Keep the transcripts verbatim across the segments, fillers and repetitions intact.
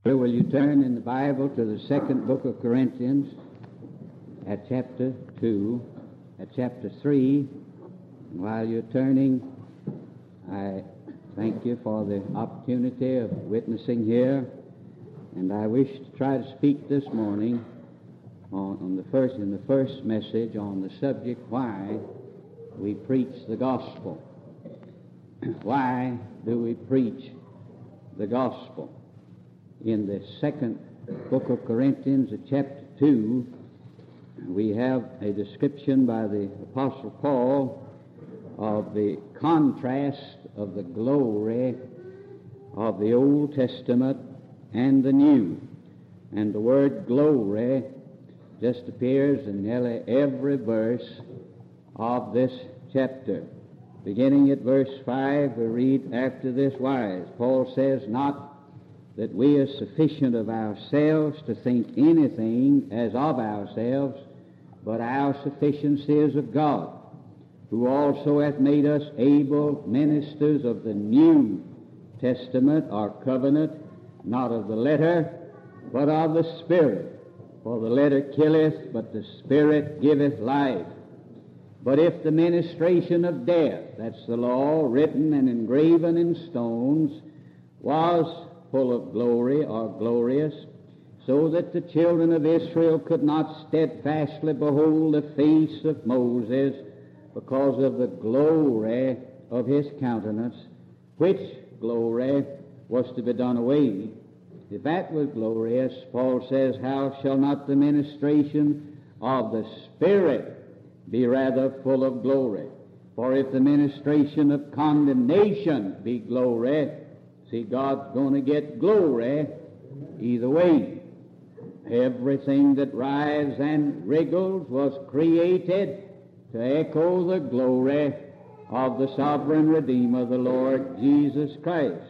Will you turn in the Bible to the second book of Corinthians at chapter two, at chapter three. And while you're turning, I thank you for the opportunity of witnessing here, and I wish to try to speak this morning on, on the first in the first message on the subject why we preach the gospel. Why do we preach the gospel? In the second book of Corinthians, at chapter two, we have a description by the Apostle Paul of the contrast of the glory of the Old Testament and the New. And the word glory just appears in nearly every verse of this chapter. Beginning at verse five, we read after this wise. Paul says, "Not that we are sufficient of ourselves to think anything as of ourselves, but our sufficiency is of God, who also hath made us able ministers of the New Testament or covenant, not of the letter, but of the Spirit. For the letter killeth, but the Spirit giveth life. But if the ministration of death," that's the law, written and engraven in stones, "was full of glory or glorious, so that the children of Israel could not steadfastly behold the face of Moses because of the glory of his countenance, which glory was to be done away. If that was glorious," Paul says, "how shall not the ministration of the Spirit be rather full of glory? For if the ministration of condemnation be glory," see, God's going to get glory either way. Everything that writhes and wriggles was created to echo the glory of the sovereign Redeemer, the Lord Jesus Christ.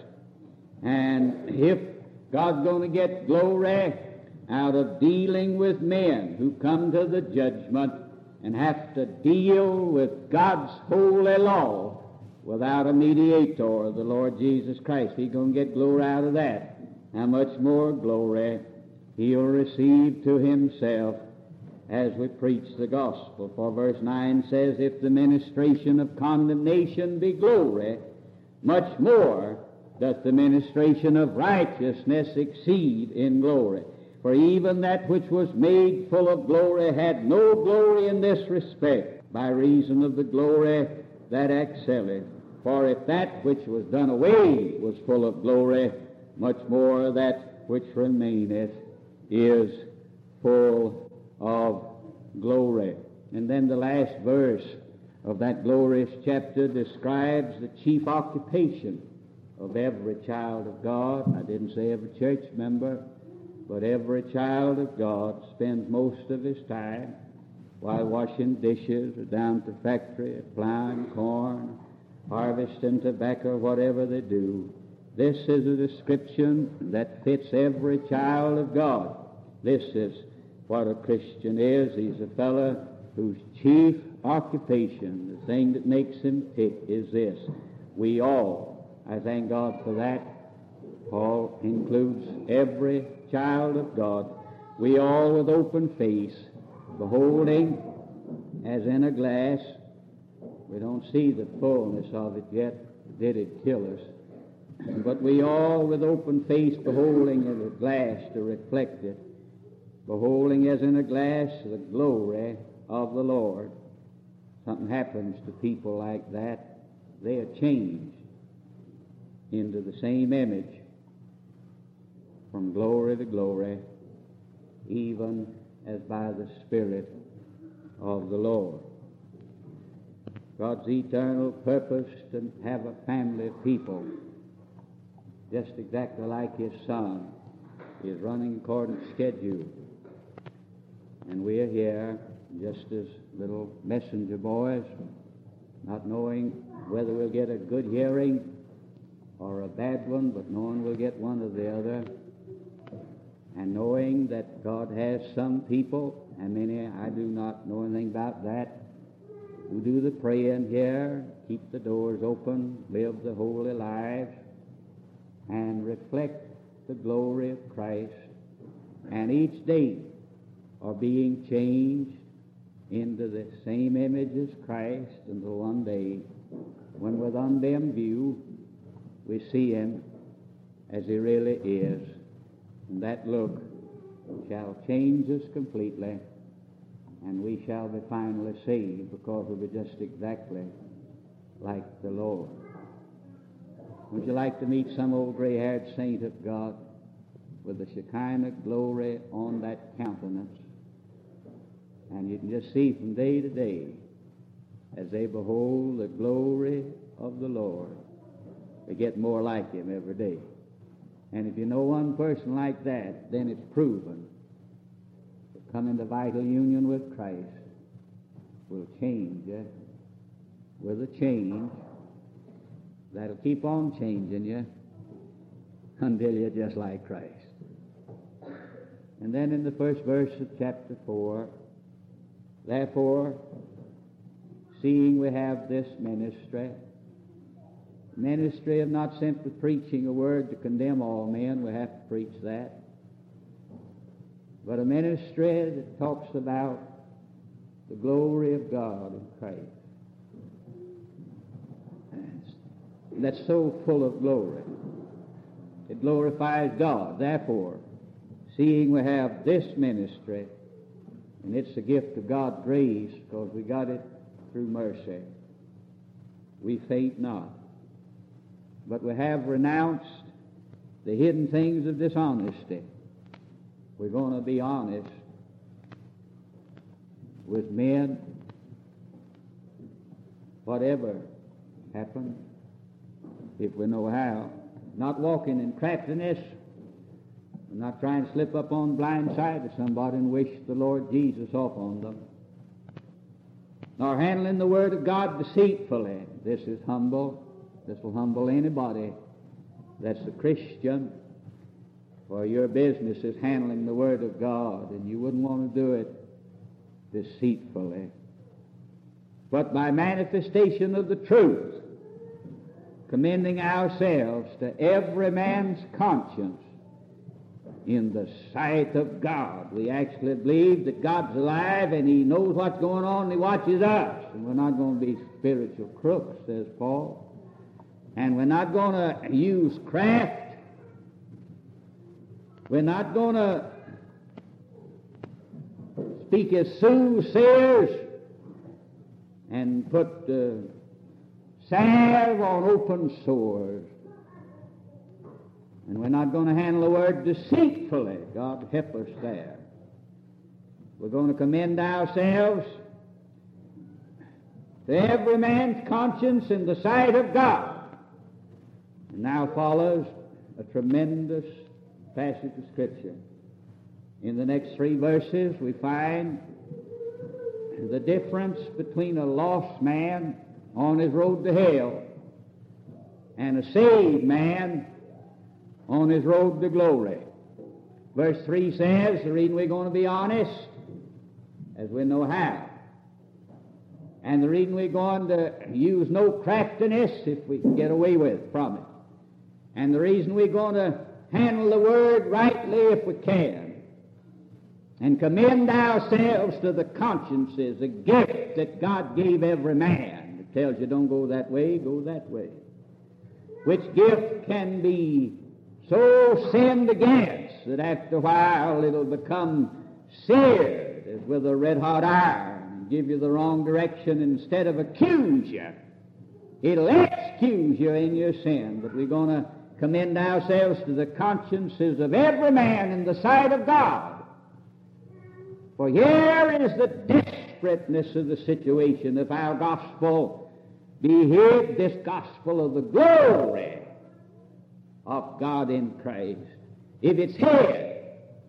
And if God's going to get glory out of dealing with men who come to the judgment and have to deal with God's holy law without a mediator, the Lord Jesus Christ, He's going to get glory out of that. How much more glory He'll receive to Himself as we preach the gospel. For verse nine says, "If the ministration of condemnation be glory, much more doth the ministration of righteousness exceed in glory. For even that which was made full of glory had no glory in this respect, by reason of the glory that excelleth. For if that which was done away was full of glory, much more that which remaineth is full of glory." And then the last verse of that glorious chapter describes the chief occupation of every child of God. I didn't say every church member, but every child of God spends most of his time while washing dishes or down at the factory, plowing corn, harvesting tobacco, whatever they do. This is a description that fits every child of God. This is what a Christian is. He's a fellow whose chief occupation, the thing that makes him tick, is this. We all, I thank God for that. Paul includes every child of God. We all with open face, beholding as in a glass. We don't see the fullness of it yet. Did it kill us? But we all with open face, beholding as a glass to reflect it, beholding as in a glass the glory of the Lord. Something happens to people like that. They are changed into the same image from glory to glory, even as by the Spirit of the Lord. God's eternal purpose to have a family of people just exactly like His Son is running according to schedule. And we are here just as little messenger boys, not knowing whether we'll get a good hearing or a bad one, but knowing we'll get one or the other, and knowing that God has some people, and many I do not know anything about that, who do the praying here, keep the doors open, live the holy lives, and reflect the glory of Christ, and each day are being changed into the same image as Christ until one day, when with undimmed view we see Him as He really is, and that look shall change us completely, and we shall be finally saved, because we'll be just exactly like the Lord. Would you like to meet some old gray-haired saint of God with the Shekinah glory on that countenance? And you can just see from day to day, as they behold the glory of the Lord, they get more like Him every day. And if you know one person like that, then it's proven that come into vital union with Christ will change you with a change that'll keep on changing you until you're just like Christ. And then in the first verse of chapter four, therefore, seeing we have this ministry, ministry of not simply preaching a word to condemn all men, we have to preach that, but a ministry that talks about the glory of God in Christ. That's so full of glory. It glorifies God. Therefore, seeing we have this ministry, and it's a gift of God's grace because we got it through mercy, we faint not. But we have renounced the hidden things of dishonesty. We're going to be honest with men, whatever happens, if we know how. Not walking in craftiness, not trying to slip up on the blind side of somebody and wish the Lord Jesus off on them, nor handling the Word of God deceitfully. This is humble. This will humble anybody that's a Christian, for your business is handling the Word of God, and you wouldn't want to do it deceitfully, but by manifestation of the truth, commending ourselves to every man's conscience in the sight of God. We actually believe that God's alive and He knows what's going on and He watches us. And we're not going to be spiritual crooks, says Paul. And we're not going to use craft. We're not going to speak as soothsayers and put uh, salve on open sores. And we're not going to handle the word deceitfully. God help us there. We're going to commend ourselves to every man's conscience in the sight of God. And now follows a tremendous passage of Scripture. In the next three verses we find the difference between a lost man on his road to hell and a saved man on his road to glory. Verse three says, the reason we're going to be honest, as we know how, and the reason we're going to use no craftiness if we can get away with from it, and the reason we're going to handle the Word rightly if we can, and commend ourselves to the consciences, a gift that God gave every man. It tells you don't go that way, go that way. Which gift can be so sinned against that after a while it'll become seared as with a red-hot iron and give you the wrong direction. Instead of accuse you, it'll excuse you in your sin. But we're going to commend ourselves to the consciences of every man in the sight of God. For here is the desperateness of the situation. If our gospel be hid, this gospel of the glory of God in Christ, if it's hid,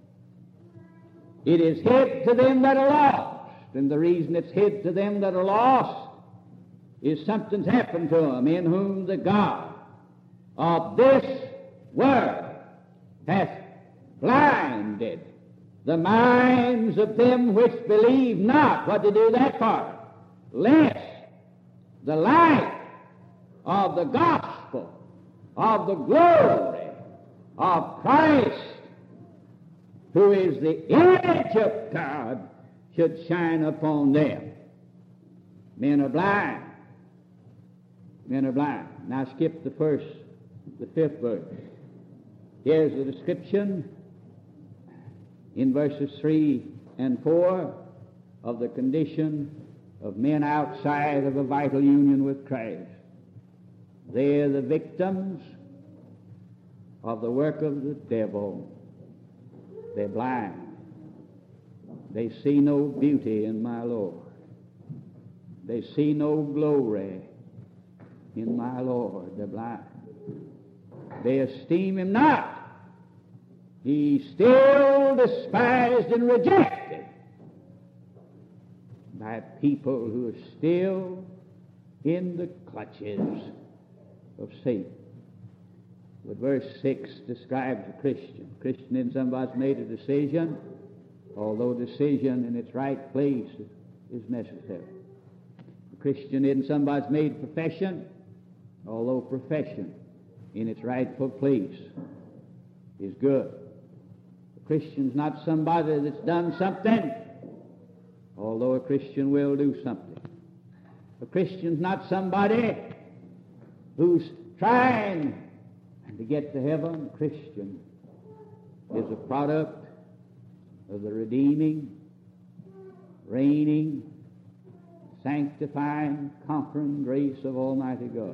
it is hid to them that are lost. And the reason it's hid to them that are lost is something's happened to them, in whom the God of this world hath blinded the minds of them which believe not. What to do that for? Lest the light of the gospel of the glory of Christ, who is the image of God, should shine upon them. Men are blind. Men are blind. Now skip the first, the fifth verse. Here's the description in verses three and four of the condition of men outside of a vital union with Christ. They are the victims of the work of the devil. They're blind. They see no beauty in my Lord. They see no glory in my Lord. They're blind. They esteem him not. He's still despised and rejected by people who are still in the clutches of Satan. But verse six describes a Christian. A Christian in somebody's made a decision, although decision in its right place is necessary. A Christian in somebody's made a profession, although profession in its rightful place is good. A Christian's not somebody that's done something, although a Christian will do something. A Christian's not somebody who's trying to get to heaven. A Christian is a product of the redeeming, reigning, sanctifying, conquering grace of Almighty God.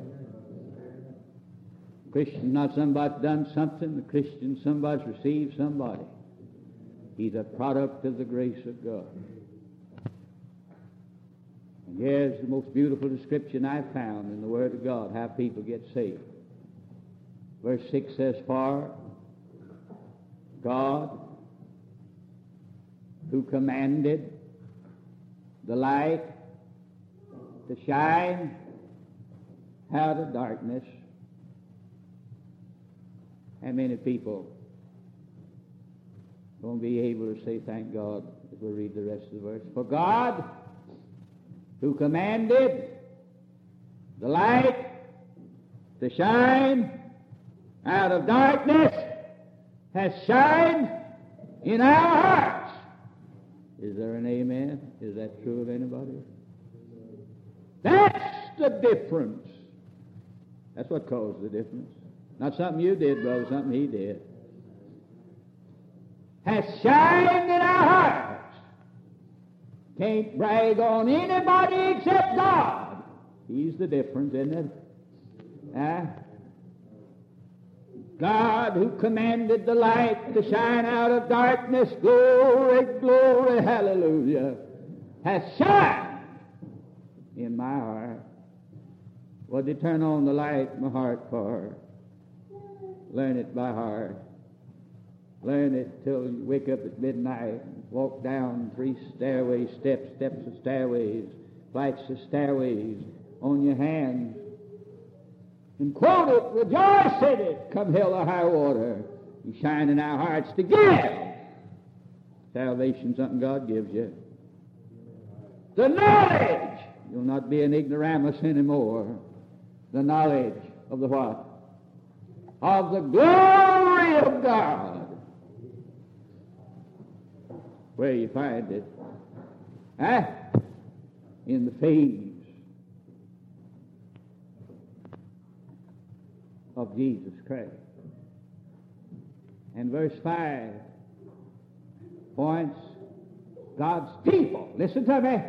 A Christian's not somebody that's done something. A Christian is somebody's received somebody. He's a product of the grace of God. And here's the most beautiful description I've found in the Word of God, how people get saved. Verse six says, "For God, who commanded the light to shine out of darkness." How many people won't be able to say thank God as we read the rest of the verse? For God, who commanded the light to shine out of darkness, has shined in our hearts. Is there an amen? Is that true of anybody? That's the difference. That's what caused the difference. Not something you did, brother, something he did. Has shined in our hearts. Can't brag on anybody except God. He's the difference, isn't it? Huh? God, who commanded the light to shine out of darkness, glory, glory, hallelujah, has shined in my heart. What did he turn on the light in my heart for? Learn it by heart. Learn it till you wake up at midnight, walk down three stairways, steps, steps of stairways, flights of stairways, on your hands, and quote it, rejoice in it, come hell or high water. You shine in our hearts to give. Salvation, something God gives you. The knowledge. You'll not be an ignoramus anymore. The knowledge of the what? Of the glory of God. Where you find it? Huh? In the face of Jesus Christ. And verse five points God's people. Listen to me.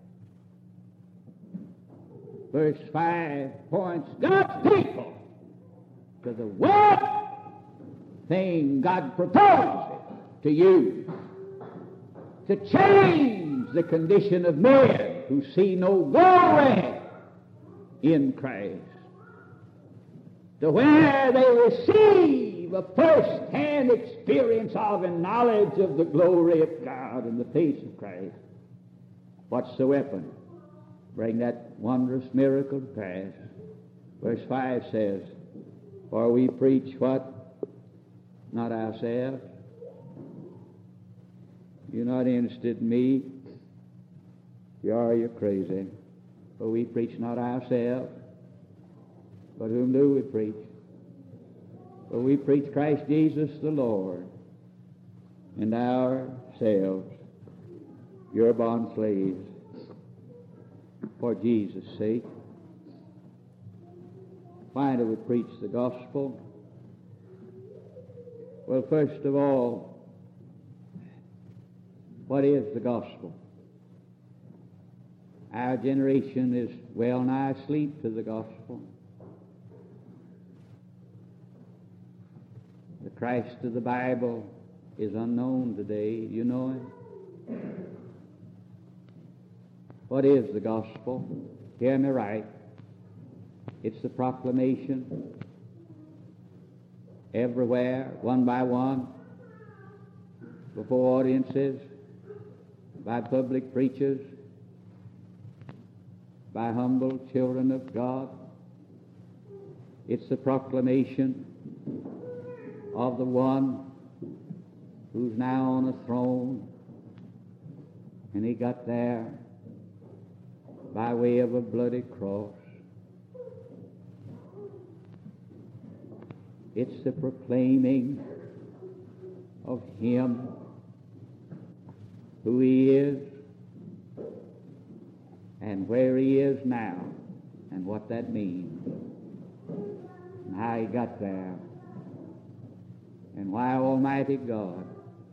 Verse five points God's people to the one thing God proposes to use to change the condition of men who see no glory in Christ, to where they receive a first-hand experience of and knowledge of the glory of God in the face of Christ. What's the weapon? Bring that wondrous miracle to pass. Verse five says, for we preach what? Not ourselves. You're not interested in me. If you are, you're crazy. For we preach not ourselves, but whom do we preach? For we preach Christ Jesus the Lord, and ourselves your bond slaves for Jesus' sake. Why do we preach the gospel? Well, first of all, what is the gospel? Our generation is well nigh asleep to the gospel. The Christ of the Bible is unknown today. You know him? What is the gospel? Hear me right. It's the proclamation everywhere, one by one, before audiences, by public preachers, by humble children of God. It's the proclamation of the one who's now on a throne, and he got there by way of a bloody cross. It's the proclaiming of him, who he is, and where he is now, and what that means, and how he got there, and why Almighty God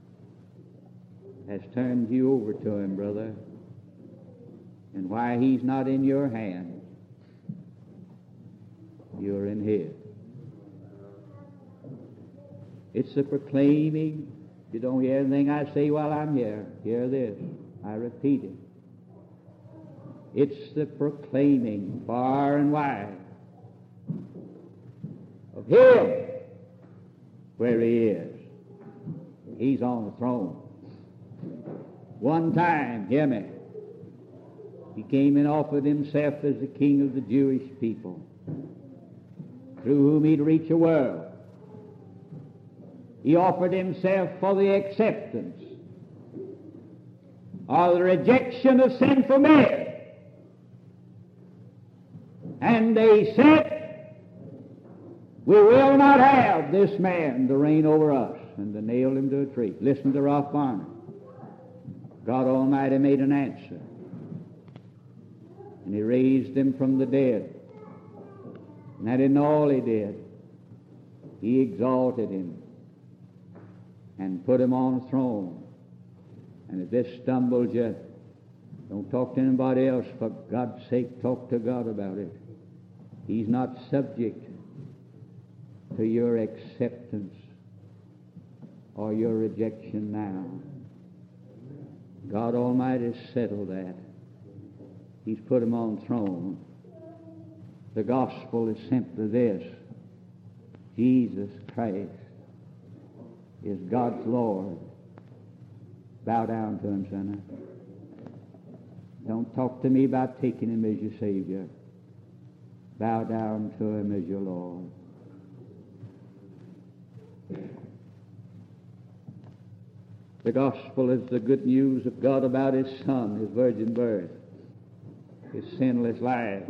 has turned you over to him, brother, and why he's not in your hands. You're in his. It's the proclaiming. If you don't hear anything I say while I'm here, hear this. I repeat it. It's the proclaiming far and wide of him where he is. He's on the throne. One time, hear me, he came and offered himself as the king of the Jewish people, through whom he'd reach a world. He offered himself for the acceptance or the rejection of sinful men. And they said, we will not have this man to reign over us, and to nail him to a tree. Listen to Ralph Barner. God Almighty made an answer, and he raised him from the dead. And that isn't all he did. He exalted him and put him on a throne. And if this stumbles you, don't talk to anybody else. For God's sake, talk to God about it. He's not subject to your acceptance or your rejection now. God Almighty has settled that. He's put him on the throne. The gospel is simply this: Jesus Christ is God's Lord. Bow down to him, sinner. Don't talk to me about taking him as your Savior. Bow down to him as your Lord. The gospel is the good news of God about his Son, his virgin birth, his sinless life,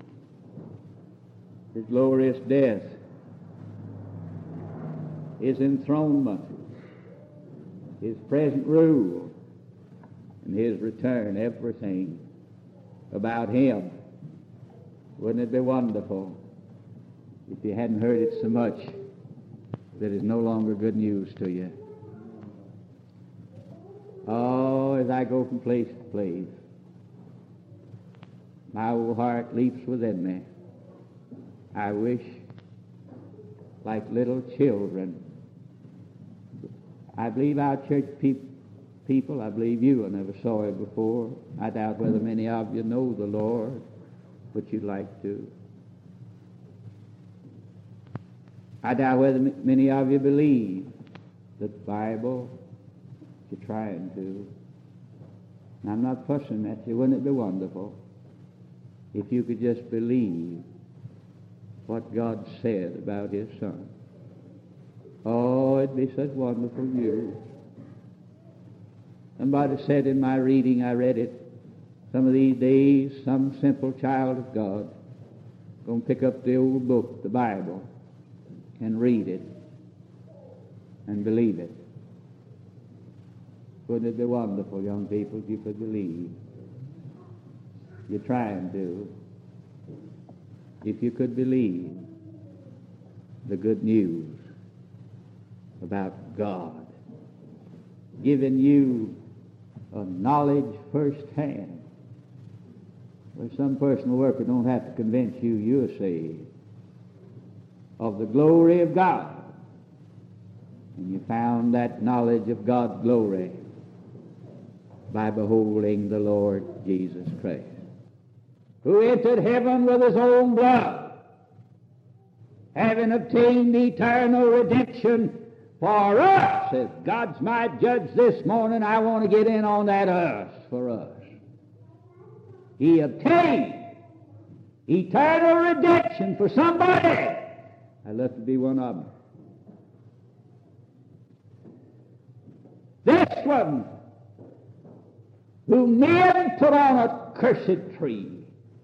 his glorious death, his enthronement, his present rule, and his return. Everything about him. Wouldn't it be wonderful if you hadn't heard it so much that it's no longer good news to you? Oh, as I go from place to place, my old heart leaps within me. I wish, like little children, I believe our church pe- people, I believe you, I never saw it before. I doubt whether many of you know the Lord, but you'd like to. I doubt whether m- many of you believe the Bible. You're trying to. And I'm not fussing at you. Wouldn't it be wonderful if you could just believe what God said about his Son? Oh, it'd be such wonderful news. Somebody said in my reading, I read it, some of these days, some simple child of God going to pick up the old book, the Bible, and read it. and believe it. Wouldn't it be wonderful, young people, if you could believe? You try and do. If you could believe the good news about God, giving you a knowledge firsthand. There's some personal worker don't have to convince you you're saved, of the glory of God. And you found that knowledge of God's glory by beholding the Lord Jesus Christ, who entered heaven with his own blood, having obtained eternal redemption for us. If God's my judge this morning, I want to get in on that us for us. He obtained eternal redemption for somebody. I'd love to be one of them. This one who men put on a cursed tree,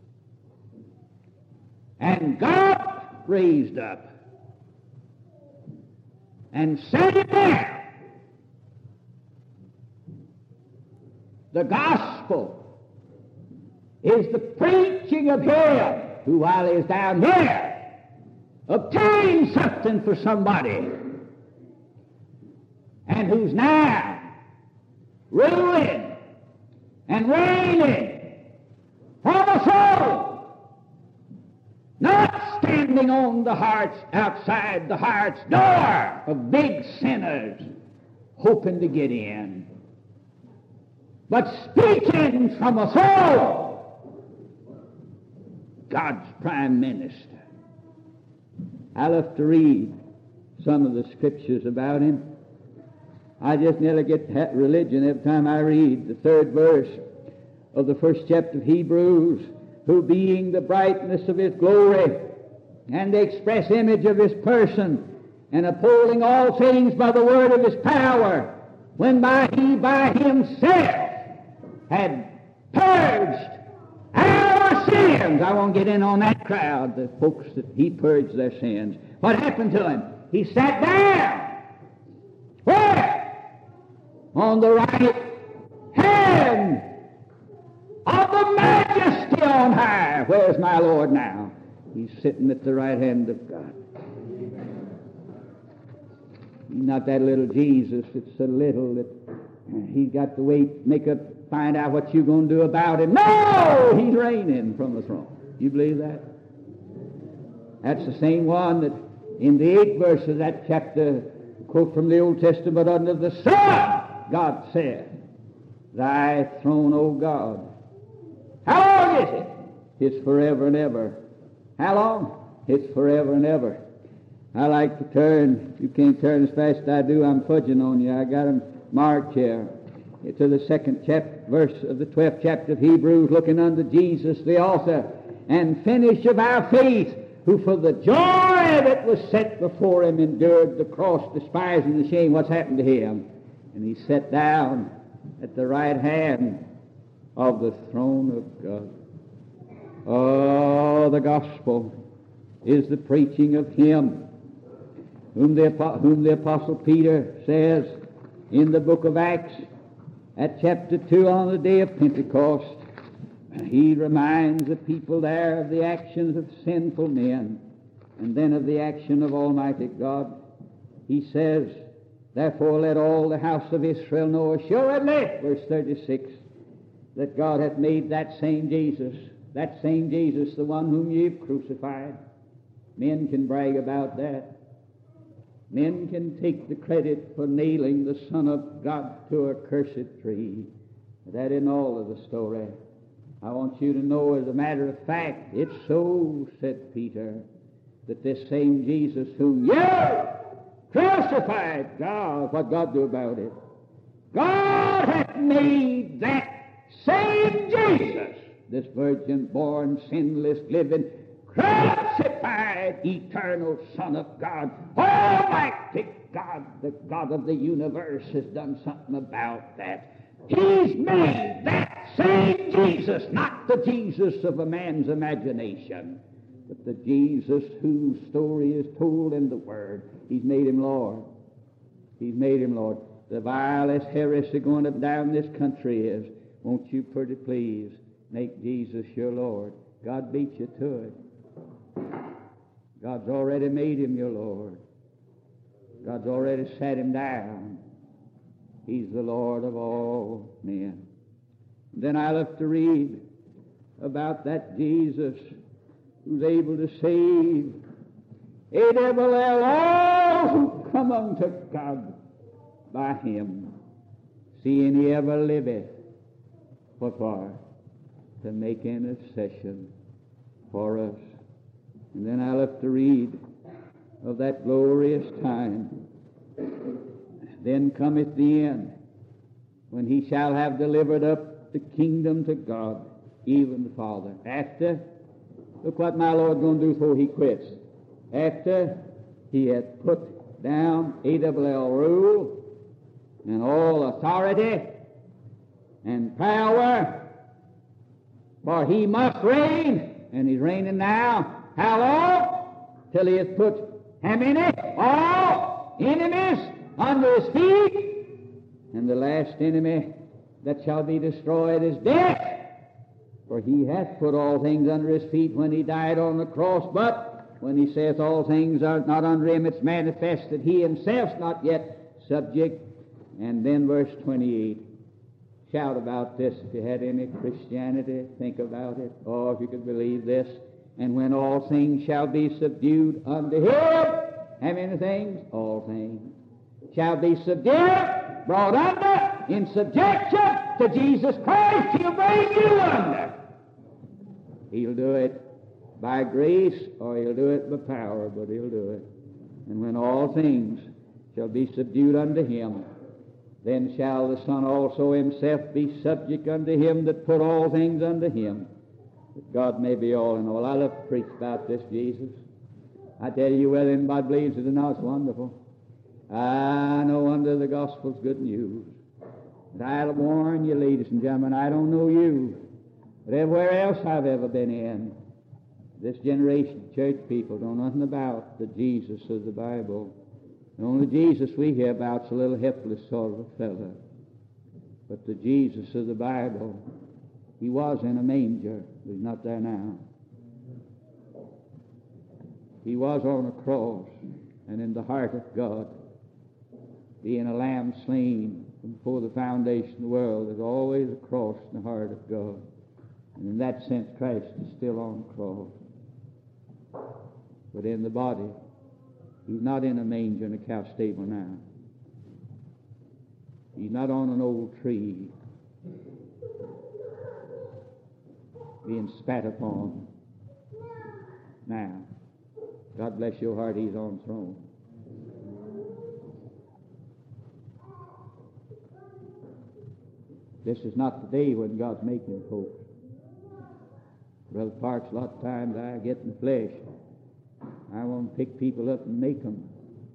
and God raised up and set him there. The gospel is the preaching of him who, while he is down here, obtained something for somebody, and who's now ruling and reigning from us all, not standing on the hearts, outside the heart's door of big sinners hoping to get in, but speaking from us all, God's prime minister. I love to read some of the scriptures about him. I just nearly get religion every time I read the third verse of the first chapter of Hebrews, who being the brightness of his glory and the express image of his person, and upholding all things by the word of his power, when by he by himself had purged our sins. I won't get in on that crowd, the folks that he purged their sins. What happened to him? He sat down. Where? On the right hand of the majesty on high. Where's my Lord now? He's sitting at the right hand of God. He's not that little Jesus. It's so little that he's got to wait, make up, find out what you're going to do about him. No! He's reigning from the throne. You believe that? That's the same one that in the eighth verse of that chapter, quote from the Old Testament, under the sun, God said, thy throne, O God. How long is it? It's forever and ever. How long? It's forever and ever. I like to turn. You can't turn as fast as I do. I'm fudging on you. I got them marked here. To the second chapter, verse of the twelfth chapter of Hebrews, looking unto Jesus, the author and finish of our faith, who for the joy that was set before him endured the cross, despising the shame. What's happened to him? And he sat down at the right hand of the throne of God. Oh, the gospel is the preaching of him whom the, whom the Apostle Peter says in the book of Acts at chapter two, on the day of Pentecost, he reminds the people there of the actions of sinful men and then of the action of Almighty God. He says, therefore let all the house of Israel know assuredly, verse thirty-six, that God hath made that same Jesus, that same Jesus, the one whom ye have crucified. Men can brag about that. Men can take the credit for nailing the Son of God to a cursed tree. That isn't all of the story. I want you to know, as a matter of fact, it's so, said Peter, that this same Jesus whom you crucified, God, what God do about it? God hath made that same Jesus, this virgin-born, sinless, living, crucified, eternal Son of God. Almighty God, the God of the universe, has done something about that. He's made that same Jesus, not the Jesus of a man's imagination, but the Jesus whose story is told in the Word. He's made him Lord. He's made him Lord. The vilest heresy going up down this country is, won't you pretty please make Jesus your Lord? God beat you to it. God's already made him your Lord. God's already sat him down. He's the Lord of all men. Then I love to read about that Jesus who's able to save A double L, all who come unto God by him, seeing he ever liveth. What for? To make intercession for us. And then I love to read of that glorious time. Then cometh the end, when he shall have delivered up the kingdom to God, even the Father. After, look what my Lord's going to do before he quits. After he hath put down A double L rule and all authority and power, for he must reign, and he's reigning now. How long? Till he has put how many? All enemies under his feet. And the last enemy that shall be destroyed is death. For he hath put all things under his feet when he died on the cross. But when he saith all things are not under him, it's manifest that he himself's not yet subject. And then verse twenty-eight. Shout about this if you had any Christianity. Think about it. Oh, if you could believe this. And when all things shall be subdued unto him, how many things? All things shall be subdued, brought under, in subjection to Jesus Christ. He'll bring you under. He'll do it by grace, or he'll do it by power, but he'll do it. And when all things shall be subdued unto him, then shall the Son also himself be subject unto him that put all things unto him, that God may be all in all. I love to preach about this Jesus. I tell you, whether anybody believes it or not, it's wonderful. I know under the gospel's good news. But I'll warn you, ladies and gentlemen, I don't know you, but everywhere else I've ever been in, this generation of church people don't know nothing about the Jesus of the Bible. The only Jesus we hear about's a little helpless sort of a fellow. But the Jesus of the Bible, he was in a manger, but he's not there now. He was on a cross, and in the heart of God, being a lamb slain before the foundation of the world, there's always a cross in the heart of God. And in that sense, Christ is still on the cross. But in the body, he's not in a manger in a cow stable now. He's not on an old tree being spat upon now. God bless your heart, he's on the throne. This is not the day when God's making folks. Brother Parks, a lot of times I get in the flesh. I want to pick people up and make them.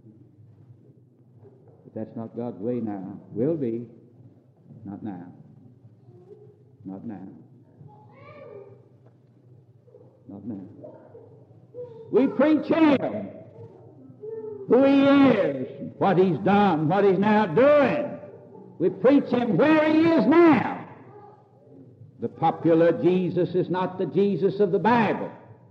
But that's not God's way now. Will be. Not now. Not now. Not now. We preach him, who he is, what he's done, what he's now doing. We preach him where he is now. The popular Jesus is not the Jesus of the Bible.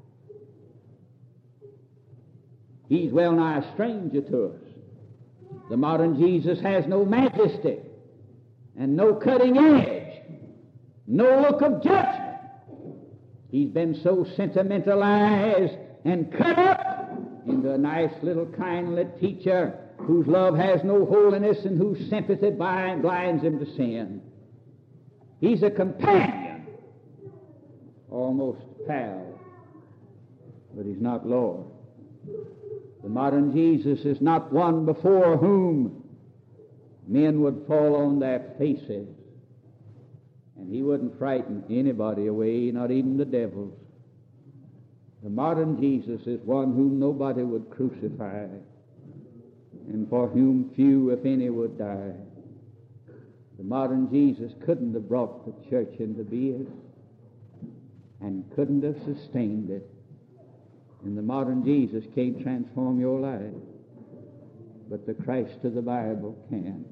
He's well nigh a stranger to us. The modern Jesus has no majesty and no cutting edge, no look of judgment. He's been so sentimentalized and cut up into a nice little kindly teacher whose love has no holiness and whose sympathy blinds him to sin. He's a companion, almost a pal, but he's not Lord. The modern Jesus is not one before whom men would fall on their faces, and he wouldn't frighten anybody away, not even the devils. The modern Jesus is one whom nobody would crucify, and for whom few, if any, would die. The modern Jesus couldn't have brought the church into being and couldn't have sustained it. And the modern Jesus can't transform your life. but the Christ of the Bible can.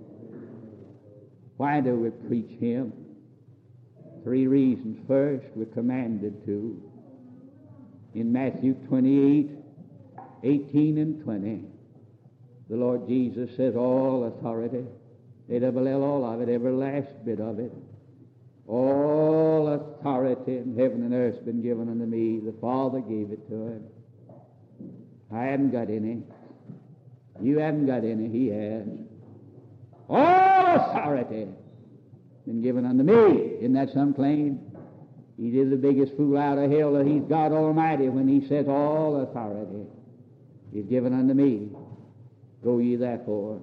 Why do we preach Him? Three reasons. First, we're commanded to. In Matthew twenty-eight, eighteen and twenty, the Lord Jesus says, all authority, A double L, all of it, every last bit of it, all authority in heaven and earth has been given unto me. The Father gave it to Him. I haven't got any. You haven't got any. He has. All authority been given unto me. Isn't that some claim? He did the biggest fool out of hell that He's God Almighty when He says all authority is given unto me. Go ye therefore.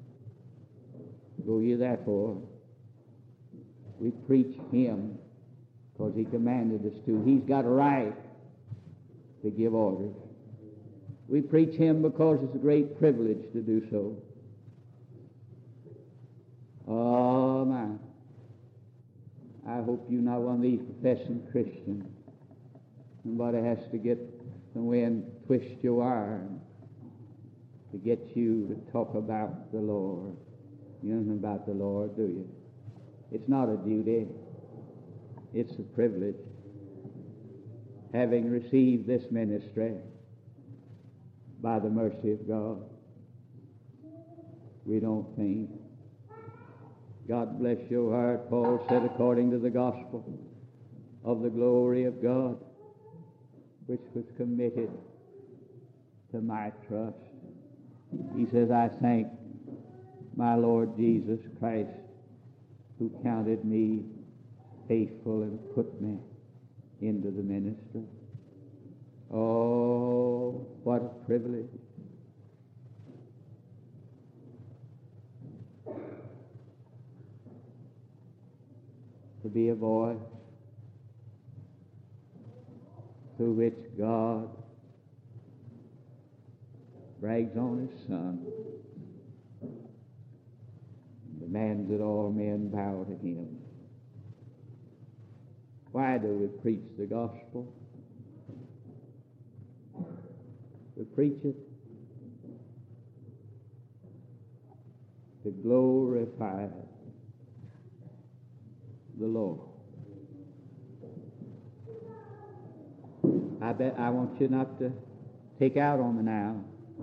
Go ye therefore. We preach Him because He commanded us to. He's got a right to give orders. We preach Him because it's a great privilege to do so. Oh, my. I hope you're not one of these professing Christians. Somebody has to get somewhere and twist your arm to get you to talk about the Lord. You know nothing about the Lord, do you? It's not a duty. It's a privilege. Having received this ministry by the mercy of God, we don't think. God bless your heart. Paul said, according to the gospel of the glory of God, which was committed to my trust. He says, I thank my Lord Jesus Christ, who counted me faithful and put me into the ministry. Oh, what a privilege. To be a voice through which God brags on His Son, demands that all men bow to Him. Why do we preach the gospel? We preach it to glorify the Lord. I bet I want you not to take out on me now.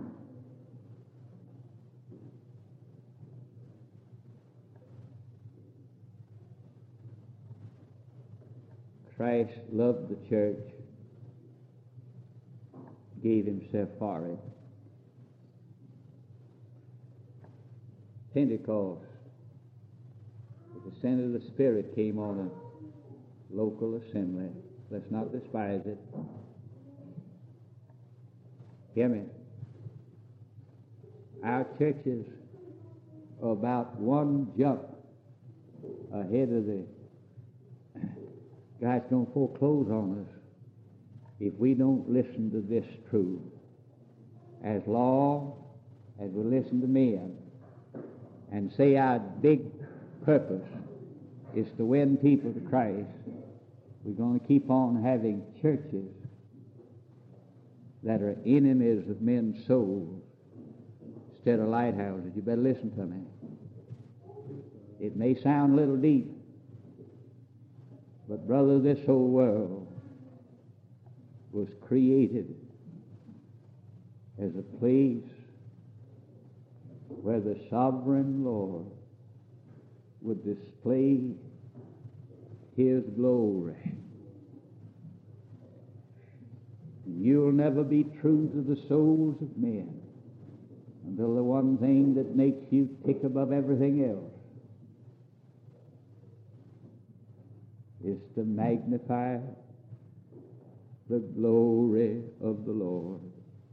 Christ loved the church, gave Himself for it. Pentecost, the descent of the Spirit came on a local assembly. Let's not despise it. Hear me. Our churches are about one jump ahead of the guy's going to foreclose on us if we don't listen to this truth. As long as we listen to men and say our big purpose is to win people to Christ, we're going to keep on having churches that are enemies of men's souls instead of lighthouses. You better listen to me. It may sound a little deep, but brother, this whole world was created as a place where the sovereign Lord would display His glory. You'll never be true to the souls of men until the one thing that makes you tick above everything else is to magnify the glory of the Lord.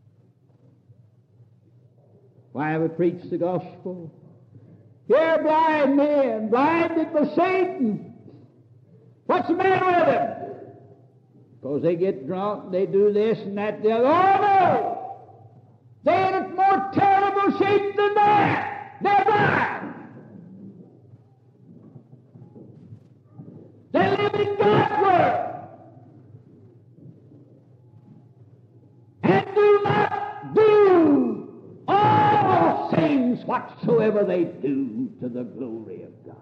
Why have we preached the gospel? Here, blind men, blinded by Satan. What's the matter with them? Because they get drunk, they do this and that, the other. Oh, no! They're in more terrible shape than that. They're blind. They live in God's Word and do not do all whatsoever they do to the glory of God.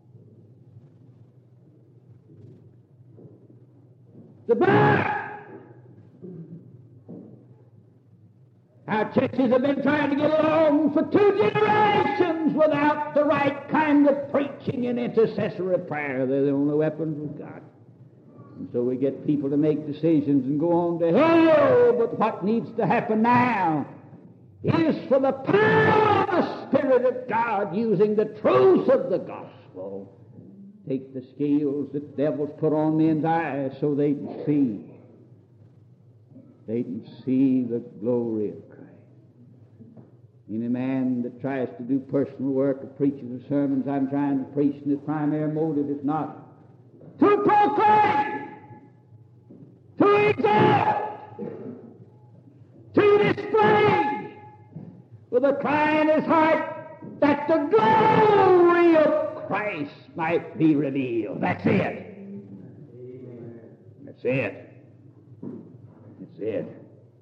The blood. Our churches have been trying to get along for two generations without the right kind of preaching and intercessory prayer. They're the only weapons we've got. And so we get people to make decisions and go on to hell. But what needs to happen now is for the power of the Spirit of God, using the truth of the gospel, take the scales that devils put on men's eyes so they can see. They can see the glory of Christ. Any man that tries to do personal work or preaches the sermons I'm trying to preach, and his primary motive is not to proclaim, to exalt, to display, with a cry in his heart that the glory of Christ might be revealed. That's it. That's it. That's it.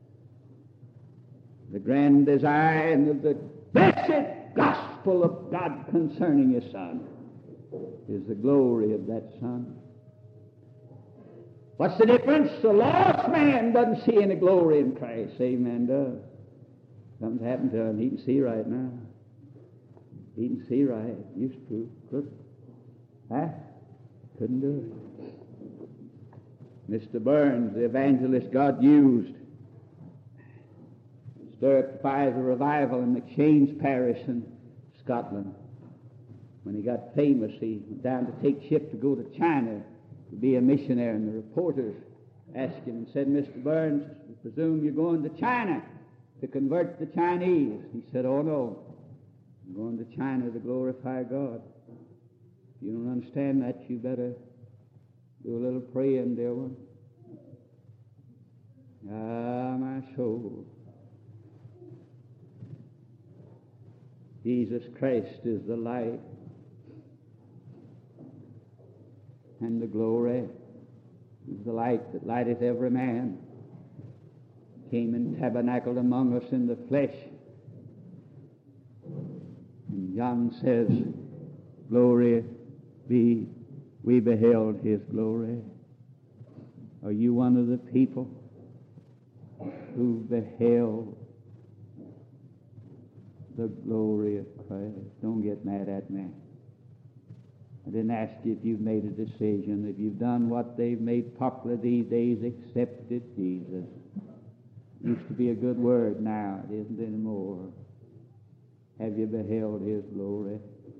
The grand design of the blessed gospel of God concerning His Son is the glory of that Son. What's the difference? The lost man doesn't see any glory in Christ. Saved man does. Something's happened to him. He can see right now. He can see right. Used to. Couldn't. Huh? Couldn't do it. Mister Burns, the evangelist God used, stirred up the fires of revival in McShane's parish in Scotland. When he got famous, he went down to take ship to go to China to be a missionary, and the reporters asked him and said, Mister Burns, I presume you're going to China to convert the Chinese. He said, oh no, I'm going to China to glorify God. If you don't understand that, you better do a little praying, dear one. Ah, my soul. Jesus Christ is the light and the glory. He's the light that lighteth every man. Came and tabernacled among us in the flesh. And John says, glory be, we beheld His glory. Are you one of the people who beheld the glory of Christ? Don't get mad at me. I didn't ask you if you've made a decision. If you've done what they've made popular these days, accepted Jesus. Used to be a good word, now it isn't anymore. Have you beheld His glory?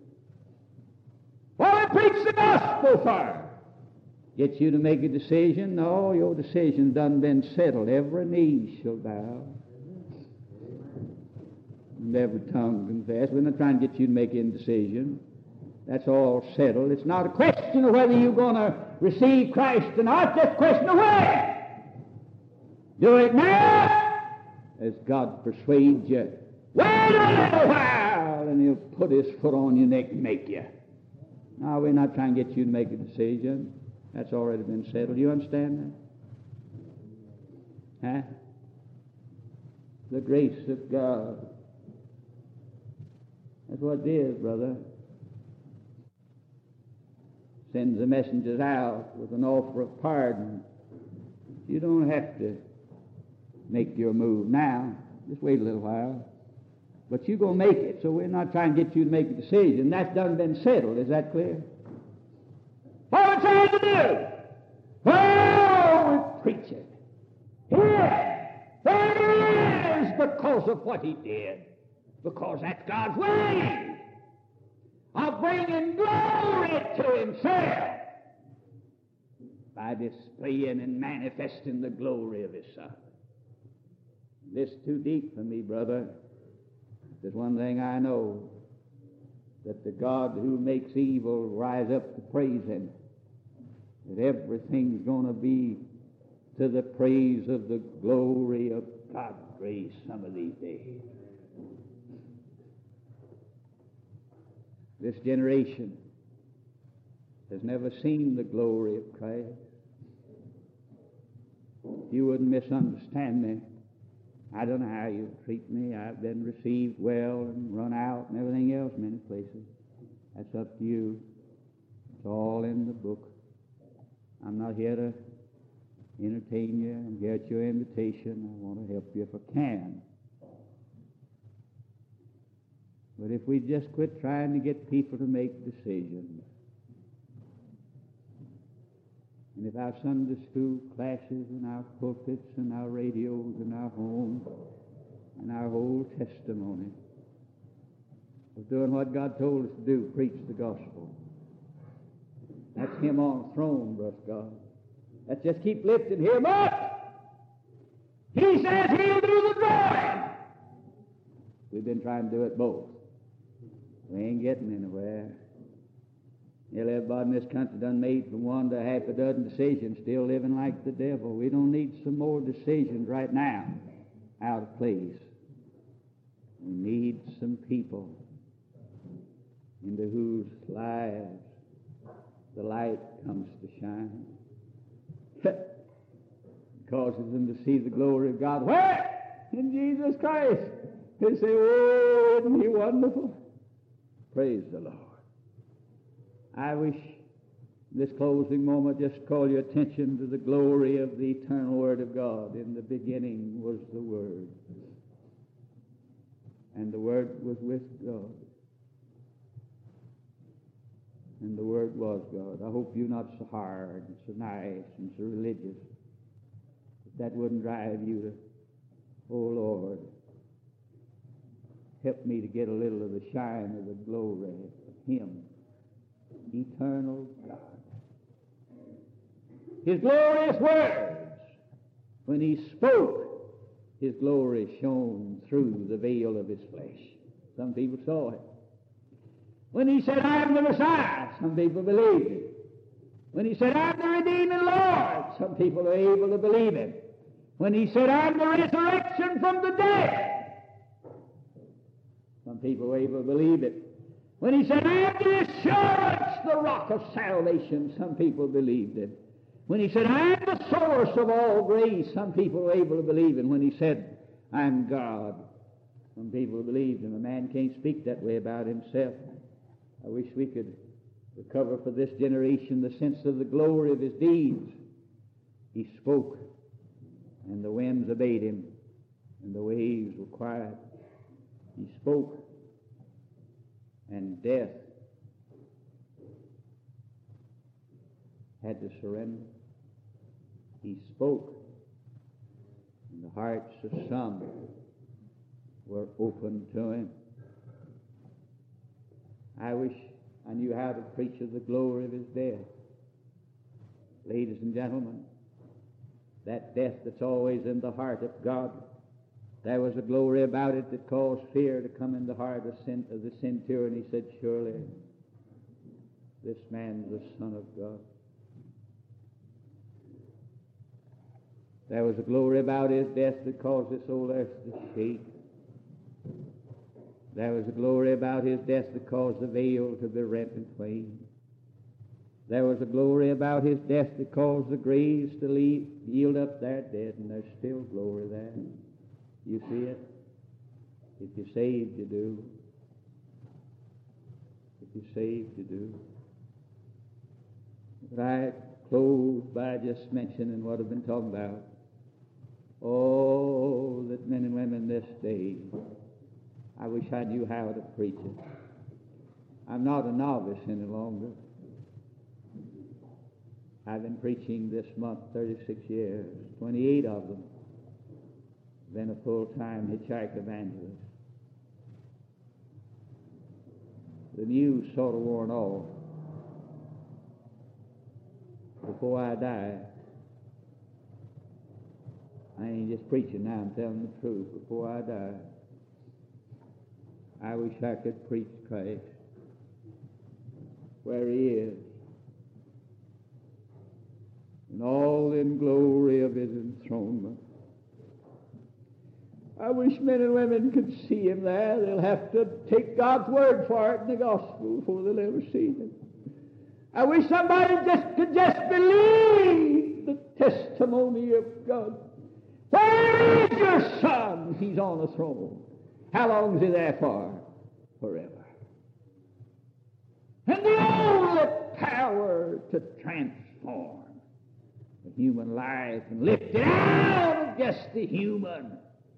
Well, I preach the gospel for. Get you to make a decision? No, your decision's done been settled. Every knee shall bow, and every tongue confess. We're not trying to get you to make a decision. That's all settled. It's not a question of whether you're going to receive Christ or not. It's just a question of when. Do it now, as God persuades you. Wait a little while, and He'll put His foot on your neck and make you. No, we're not trying to get you to make a decision. That's already been settled. You understand that? Huh? The grace of God. That's what it is, brother. Sends the messengers out with an offer of pardon. You don't have to make your move now. Just wait a little while. But you're going to make it, so we're not trying to get you to make a decision. That's done been settled. Is that clear? What are we trying to do? Oh, we preach it. Here, there it is, because of what He did. Because that's God's way of bringing glory to Himself by displaying and manifesting the glory of His Son. This is too deep for me, brother. There's one thing I know, that the God who makes evil rise up to praise Him, that everything's going to be to the praise of the glory of God's grace some of these days. This generation has never seen the glory of Christ. If you wouldn't misunderstand me, I don't know how you treat me. I've been received well and run out and everything else many places. That's up to you. It's all in the book. I'm not here to entertain you and get your invitation. I want to help you if I can. But if we just quit trying to get people to make decisions, and if our Sunday school classes and our pulpits and our radios and our homes and our whole testimony of doing what God told us to do, preach the gospel, that's Him on the throne, bless God. Let's just keep lifting Him up. He says He'll do the drawing. We've been trying to do it both. We ain't getting anywhere. Nearly everybody in this country done made from one to half a dozen decisions, still living like the devil. We don't need some more decisions right now out of place. We need some people into whose lives the light comes to shine. Causes them to see the glory of God. Where? In Jesus Christ. They say, oh, isn't He wonderful? Praise the Lord. I wish this closing moment just call your attention to the glory of the eternal Word of God. In the beginning was the Word, and the Word was with God, and the Word was God. I hope you're not so hard and so nice and so religious that that wouldn't drive you to, oh Lord, help me to get a little of the shine of the glory of Him, eternal God. His glorious words, when He spoke, His glory shone through the veil of His flesh. Some people saw it. When He said, I am the Messiah, some people believed it. When He said, I am the redeeming Lord, some people were able to believe it. When He said, I am the resurrection from the dead, some people were able to believe it. When He said, I am the assurance, the rock of salvation, some people believed it. When He said, I am the source of all grace, some people were able to believe it. When He said, I am God, some people believed Him. A man can't speak that way about himself. I wish we could recover for this generation the sense of the glory of His deeds. He spoke, and the winds obeyed Him, and the waves were quiet. He spoke, and death had to surrender. He spoke, and the hearts of some were open to Him. I wish I knew how to preach of the glory of His death. Ladies and gentlemen, that death that's always in the heart of God, there was a glory about it that caused fear to come in the heart of the centurion. He said, surely this man's the Son of God. There was a glory about His death that caused this old earth to shake. There was a glory about His death that caused the veil to be rent in twain. There was a glory about His death that caused the graves to leave, yield up their dead, and there's still glory there. You see it? If you're saved, you do. If you're saved, you do. But I close by just mentioning what I've been talking about. Oh, that men and women this day, I wish I knew how to preach it. I'm not a novice any longer. I've been preaching this month thirty-six years, twenty-eight of them. Been a full-time hitchhiker evangelist. The news sort of worn off. Before I die, I ain't just preaching now, I'm telling the truth. Before I die, I wish I could preach Christ where He is, in all the glory of His enthronement. I wish men and women could see Him there. They'll have to take God's word for it in the gospel before they'll ever see Him. I wish somebody just could just believe the testimony of God. Where is your son? He's on the throne. How long is he there for? Forever. And the only power to transform the human life and lift it out of just the human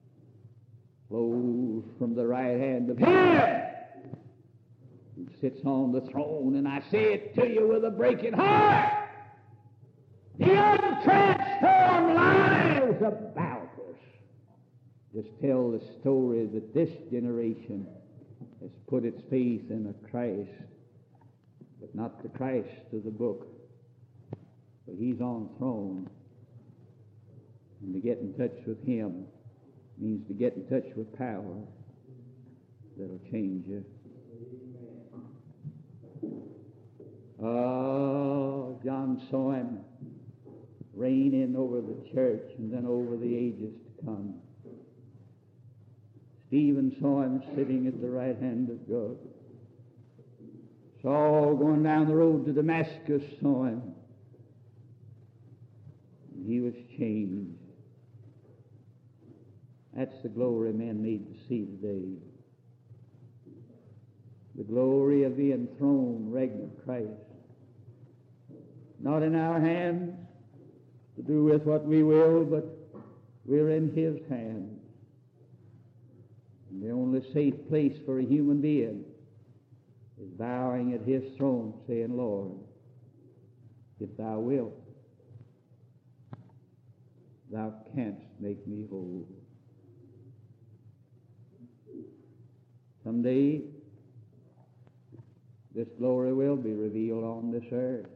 flows from the right hand of Him who sits on the throne. And I say it to you with a breaking heart. The untransformed lives about us just tell the story that this generation has put its faith in a Christ, but not the Christ of the book. But He's on the throne. And to get in touch with Him means to get in touch with power that'll change you. Oh, John saw Him reigning over the church and then over the ages to come. Stephen saw Him sitting at the right hand of God. Saul going down the road to Damascus saw Him. And he was changed. That's the glory men need to see today. The glory of the enthroned regnant Christ. Not in our hands to do with what we will, but we're in His hands. And the only safe place for a human being is bowing at His throne, saying, Lord, if Thou wilt, Thou canst make me whole. Someday, this glory will be revealed on this earth.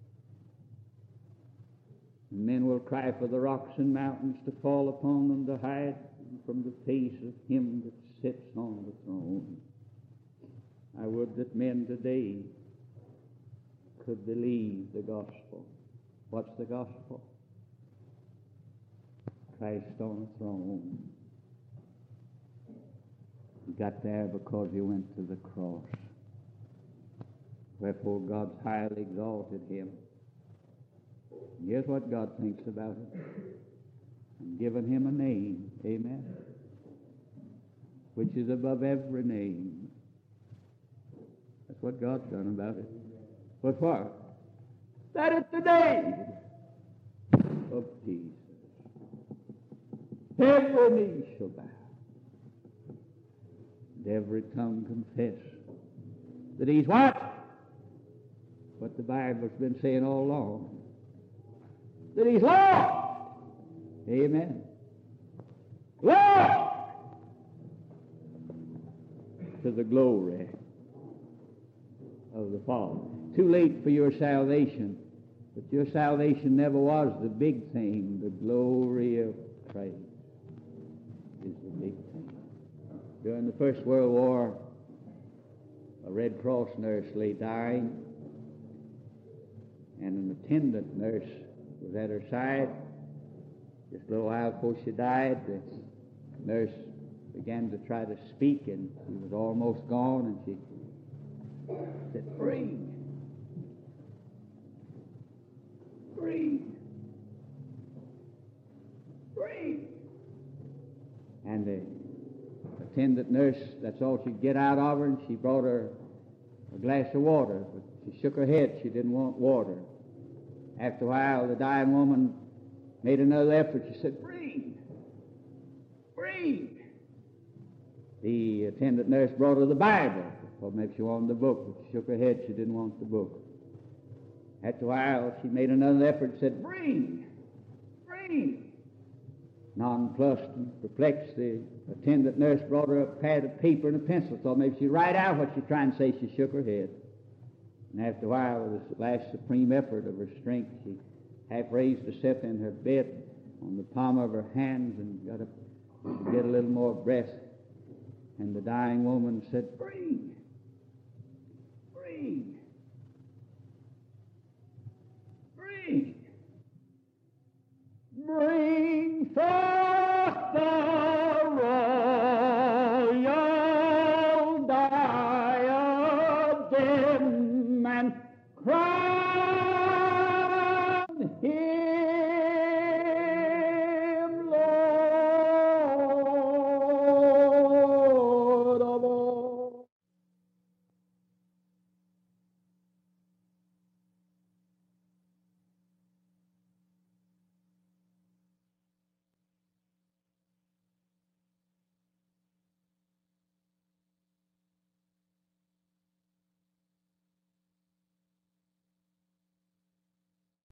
And men will cry for the rocks and mountains to fall upon them to hide from the face of Him that sits on the throne. I would that men today could believe the gospel. What's the gospel? Christ on the throne. He got there because He went to the cross. Wherefore God's highly exalted Him. And here's what God thinks about it. And given Him a name, amen, which is above every name. That's what God's done about it. What for? That at the name of Jesus, every knee shall bow, and every tongue confess that He's what? What the Bible's been saying all along. That He's Lord. Amen. Lord! To the glory of the Father. Too late for your salvation, but your salvation never was the big thing. The glory of Christ is the big thing. During the First World War, a Red Cross nurse lay dying, and an attendant nurse was at her side. Just a little while before she died, the nurse began to try to speak, and she was almost gone, and she said, breathe. Breathe. Breathe. And the attendant nurse, that's all she'd get out of her, and she brought her a glass of water, but she shook her head. She didn't want water. After a while, the dying woman made another effort. She said, breathe. Breathe. The attendant nurse brought her the Bible. Well, maybe she wanted the book, but she shook her head. She didn't want the book. After a while, she made another effort and said, breathe. Breathe. Nonplussed and perplexed, the attendant nurse brought her a pad of paper and a pencil. Thought maybe she'd write out what she's trying to say. She shook her head. And after a while, with this last supreme effort of her strength, she half raised herself in her bed on the palm of her hands and got up to get a little more breath. And the dying woman said, breathe. Breathe. Breathe. Bring forth the royal diadem and crown